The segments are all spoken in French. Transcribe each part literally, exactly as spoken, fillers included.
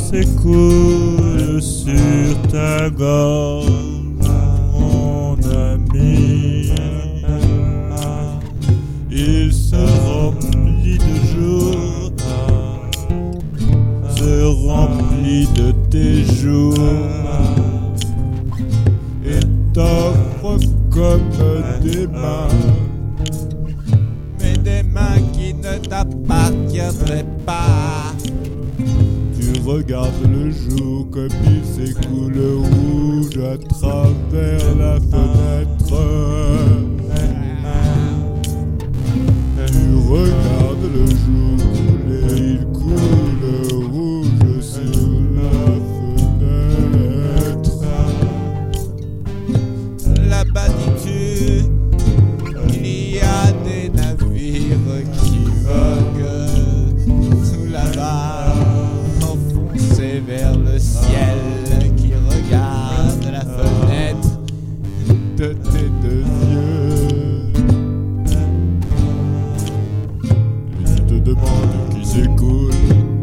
s'écoule sur ta gorge, mon ami. Il se remplit de jours, se remplit de tes jours, et t'offre comme des mains, mais des mains qui ne t'appartiendraient pas. Tu regardes le jour comme il s'écoule rouge à travers la fenêtre. Tu regardes le jour couler, il coule rouge sur la fenêtre. Là-bas dis-tu, il y a des navires qui voguent sous la barre, enfoncés vers le ciel, qui regardent la fenêtre de tes deux yeux. Et tu te demandes qui s'écoule,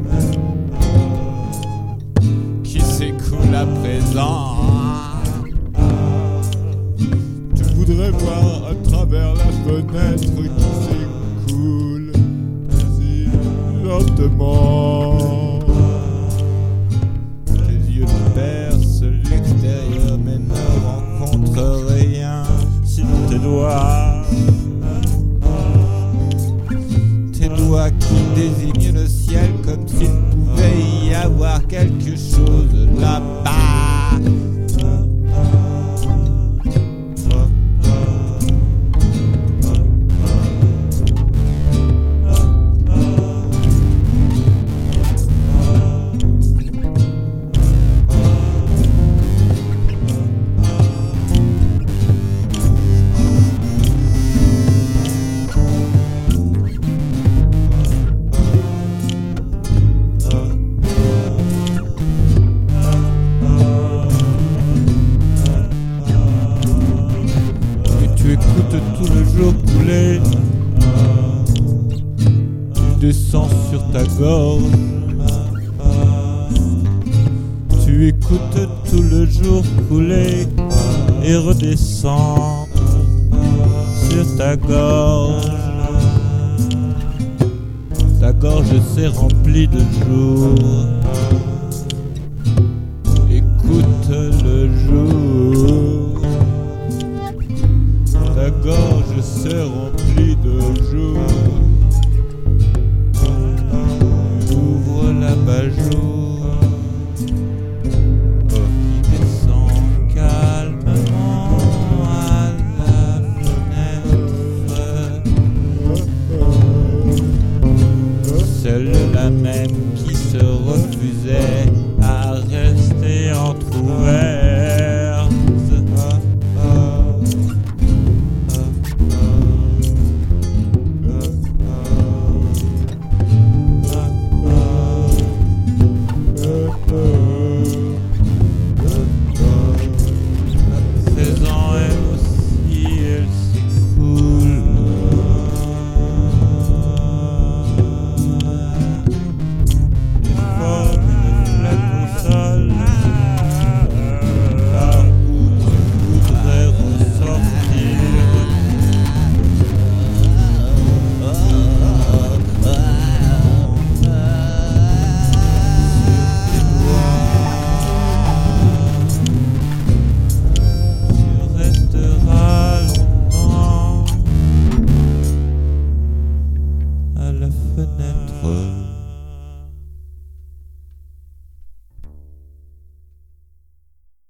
qui s'écoule à présent. tu voudrais voir à travers la fenêtre qui s'écoule si lentement. Tes yeux percent l'extérieur mais ne rencontrent rien. Si tes doigts, Tes doigts qui désignent le ciel comme s'il pouvait y avoir quelque chose là-bas. tu écoutes tout le jour couler, tu descends sur ta gorge. Tu écoutes tout le jour couler et redescendre sur ta gorge. Ta gorge s'est remplie de jours. Écoute le jour. Ta gorge s'est remplie de jours. Ouvre l'abat-jour qui descend calmement à la fenêtre. Celle-là même qui se refusait à rester